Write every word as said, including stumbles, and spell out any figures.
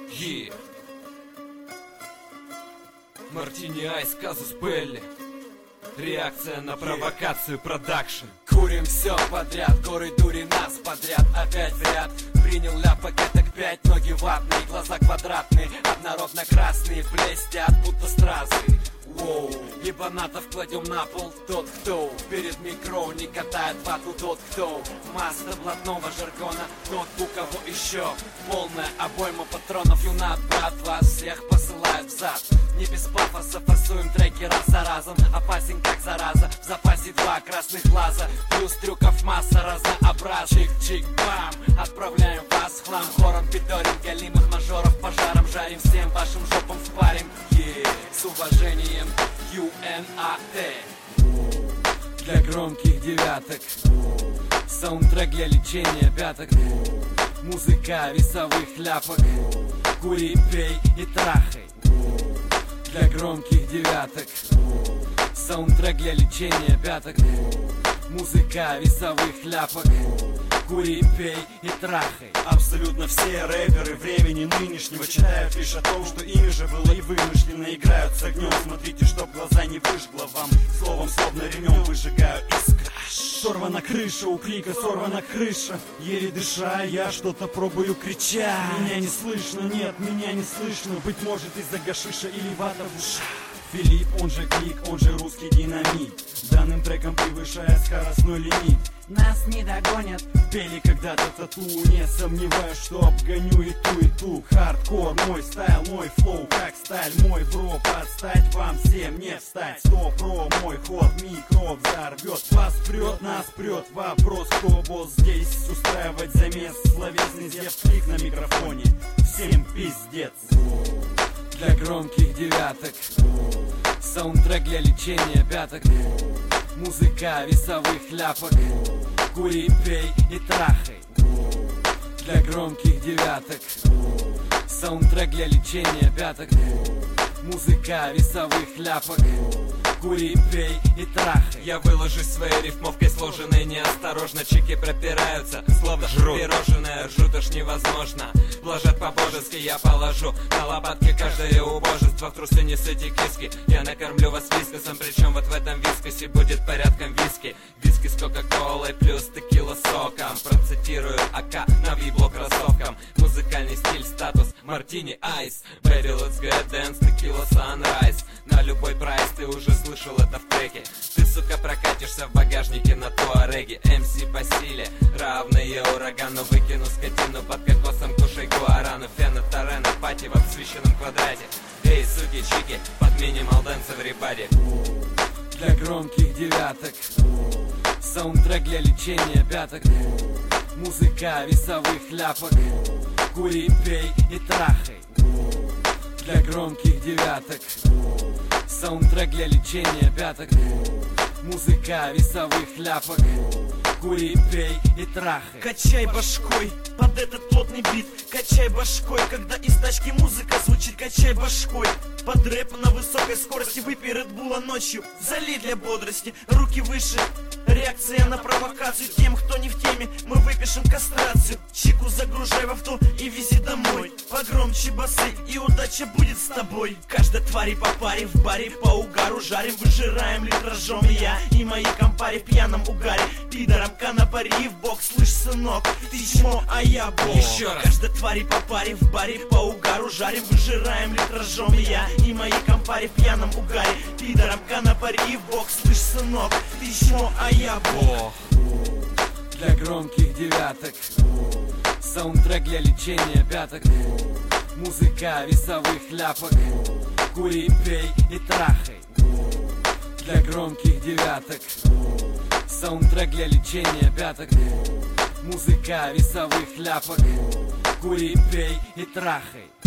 Yeah. Мартини Айс, казус Белли. Реакция на провокацию, продакшн. Курим все подряд, горы дури нас подряд. Опять в ряд, принял ля пакеток пять. Ноги ватные, глаза квадратные, однородно красные, блестят, будто стразы. Воу, ебанатов кладем на пол. Тот, кто перед микро не катает вату. Тот, кто масса блатного жаргона. Тот, у кого еще полная обойма патронов. Юнат, брат, вас всех посылает в зад. Не без пафоса, фасуем треки раз за разом. Опасен как зараза, в запасе два красных глаза. Плюс трюков масса разнообразных. Чик-чик-бам, отправляем вас в хлам. Хором пидорим, галимых мажоров пожаром жарим. Всем вашим жопам впарим. Yeah. С уважением ю эн а тэ. Для громких девяток. Саундтрек для лечения пяток. Музыка весовых ляпок. Кури, пей и трахай. Для громких девяток. Саундтрек для лечения пяток. Музыка весовых ляпок. Кури, пей и трахай. Абсолютно все рэперы времени нынешнего читают лишь о том, что ими же было и вымышленно. Играют с огнем, смотрите, чтоб глаза не выжгло вам. Словом, словно ремнем выжигаю искры. Сорвана крыша, у крика сорвана крыша. Еле дыша, я что-то пробую крича. Меня не слышно, нет, меня не слышно. Быть может из-за гашиша или вата в ушах. Филипп, он же Клик, он же русский динамит. Данным треком превышая скоростной лимит. Нас не догонят. Пели когда-то тату. Не сомневаюсь, что обгоню и ту, и ту. Хардкор, мой стайл, мой флоу, как сталь. Мой бро, подстать вам всем не встать. Сто про, мой ход, микро взорвет. Вас прет, нас прет. Вопрос, кто босс здесь? Устраивать замес. Словесный зевклик на микрофоне. Всем пиздец. Для громких девяток. Саундтрек для лечения пяток. Музыка весовых ляпок. Кури, пей и трахай. Для громких девяток. Саундтрек для лечения пяток. Музыка весовых ляпок. Кури, пей и трахай. Я выложусь своей рифмовкой сложенной неосторожно. Чеки пропираются, словно жрут пирожное. Ржут аж невозможно. Блажат по-божески, я положу на лопатки каждое убожество. В трусы несете киски. Я накормлю вас вискосом, причем вот в этом вискосе будет порядком виски. Виски с кока-колой плюс текила соком. Процитирую АК на вибло кроссовкам. Музыкальный стиль, статус, мартини айс. Baby, let's get dance, текила sunrise. На любой прайс ты уже слышал это в треке. Ты, сука, прокатишься в багажнике на туареге. эм си по силе, равные урагану. Выкину скотину под кокосом, кушай гуарану. Фена, тарена, пати в обсвеченном квадрате. Эй, суки, чики, под минимал дэнс everybody. Для громких девяток. Саундтрек для лечения пяток. Музыка весовых ляпок. Кури, пей и трахай. Для громких девяток. Саундтрек для лечения пяток. Музыка весовых ляпок. Кури, пей и трахай. Качай башкой под этот плотный бит. Качай башкой, когда из тачки музыка звучит. Качай башкой под рэп на высокой скорости. Выпей редбула ночью, залей для бодрости. Руки выше, реакция на провокацию. Тем, кто не в теме, мы выпишем кастрацию. Чику загружай в авто и вези домой. Погромче басы, и удача будет с тобой. Каждой твари по паре в баре по угару жарим. Выжираем литражом я и мои компари в пьяном угаре. Пидором канапари в бок, слышь, сынок, ты чмо, а я бог. Еще раз. Каждой твари по паре в баре по угару жарим. Выжираем литражом я и мои компари в пьяном угаре. Пидором канапари в бок, слышь, сынок, ты чмо, а я бог. Для громких девяток. Саундтрек для лечения пяток. Музыка весовых ляпок. Кури, пей и трахай. Для громких девяток. Саундтрек для лечения пяток. Музыка весовых ляпок. Кури, пей и трахай.